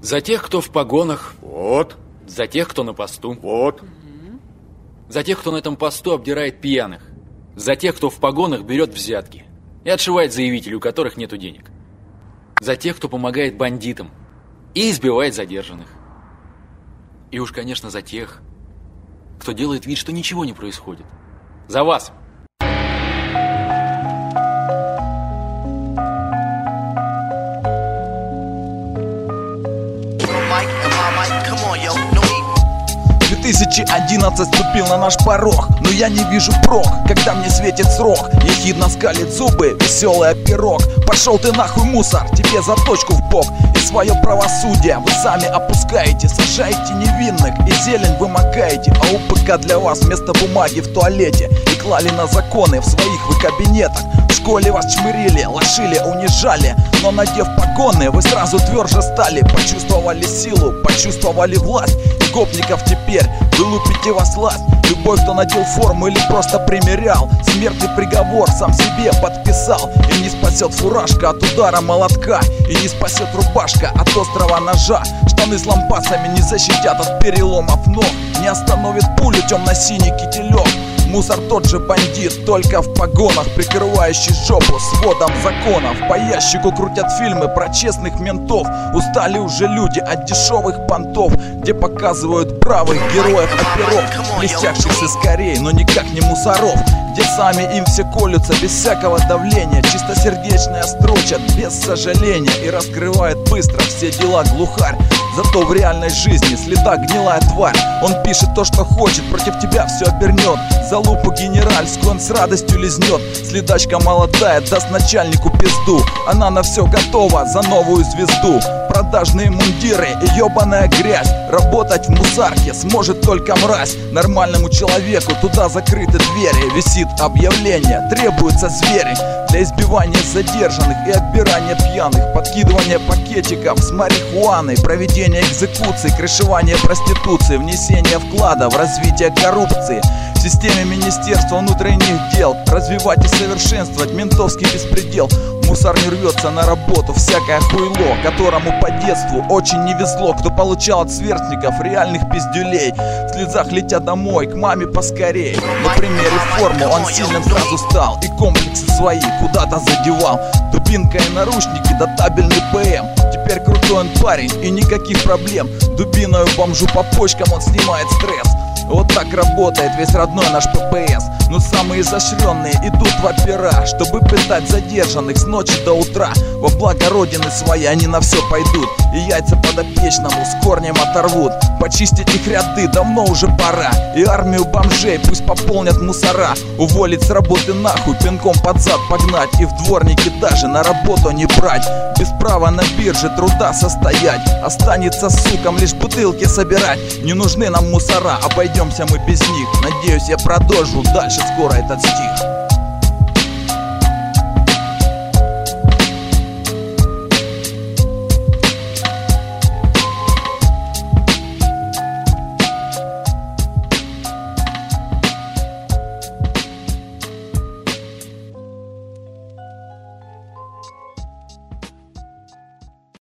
За тех, кто в погонах. Вот. За тех, кто на посту. Вот. За тех, кто на этом посту обдирает пьяных. За тех, кто в погонах берет взятки и отшивает заявителей, у которых нету денег. За тех, кто помогает бандитам и избивает задержанных. И уж, конечно, за тех, кто делает вид, что ничего не происходит. За вас! Come on, yo, no 2011 ступил на наш порог, но я не вижу прок, когда мне светит срок. Ехидно скалит зубы, веселый пирог. Пошел ты нахуй, мусор, тебе заточку в бок. И свое правосудие вы сами опускаете. Сажаете невинных и зелень вымогаете. А УПК для вас вместо бумаги в туалете. И клали на законы в своих вы кабинетах. В школе вас чмырили, лошили, унижали. Но надев погоны, вы сразу тверже стали. Почувствовали силу, почувствовали власть. И гопников теперь вы лупите во сласть. Любой, кто надел форму или просто примерял, смертный приговор сам себе подписал. И не спасет фуражка от удара молотка, и не спасет рубашка от острого ножа. Штаны с лампасами не защитят от переломов ног, не остановит пулю темно-синий кителек. Мусор тот же бандит, только в погонах, прикрывающий жопу сводом законов. По ящику крутят фильмы про честных ментов. Устали уже люди от дешевых понтов, где показывают бравых героев оперов, блестящих скорей, но никак не мусоров. Где сами им все колются без всякого давления. Чистосердечные строчат без сожаления и раскрывает быстро все дела глухарь. Зато в реальной жизни следа гнилая тварь. Он пишет то, что хочет, против тебя все обернет. За лупу генеральскую он с радостью лизнет. Следачка молодая даст начальнику пизду. Она на все готова за новую звезду. Продажные мундиры и ебаная грязь. Работать в мусарке сможет только мразь. Нормальному человеку туда закрыты двери. Висит объявление, требуются звери. Для избивания задержанных и отбирания пьяных, подкидывания пакетиков с марихуаной, проведения экзекуций, крышевания проституции, внесения вклада в развитие коррупции. В системе Министерства внутренних дел развивать и совершенствовать ментовский беспредел. Мусор не рвется на работу, всякое хуйло, которому по детству очень не везло, кто получал от сверстников реальных пиздюлей. В слезах летя домой, к маме поскорей. На примере формы он сильным сразу стал и комплексы свои куда-то задевал. Дубинка и наручники, да табельный ПМ. Теперь крутой он парень и никаких проблем. Дубиною бомжу по почкам он снимает стресс. Вот так работает весь родной наш ППС. Но самые изощренные идут в опера, чтобы пытать задержанных с ночи до утра. Во благо родины своей они на все пойдут и яйца подопечному с корнем оторвут. Почистить их ряды давно уже пора. И армию бомжей пусть пополнят мусора. Уволить с работы нахуй, пинком под зад погнать. И в дворники даже на работу не брать. Без права на бирже труда состоять. Останется сукам лишь бутылки собирать. Не нужны нам мусора, обойдемся мы без них. Надеюсь, я продолжу дальше скоро этот стих.